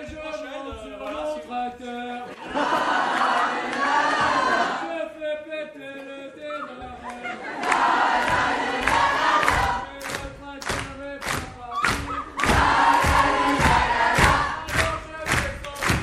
Et je monte sur mon tracteur. Je fais péter le démarreur. Et le tracteur est pas parti. Alors je descends du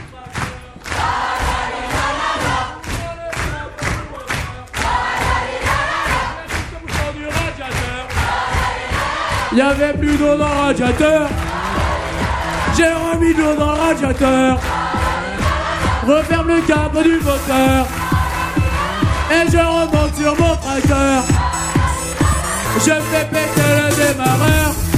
tracteur. Du radiateur. Il y avait plus d'eau dans le radiateur. J'ai remis de l'eau dans le radiateur. Referme le câble du moteur. Et je remonte sur mon tracteur. Je fais péter le démarreur.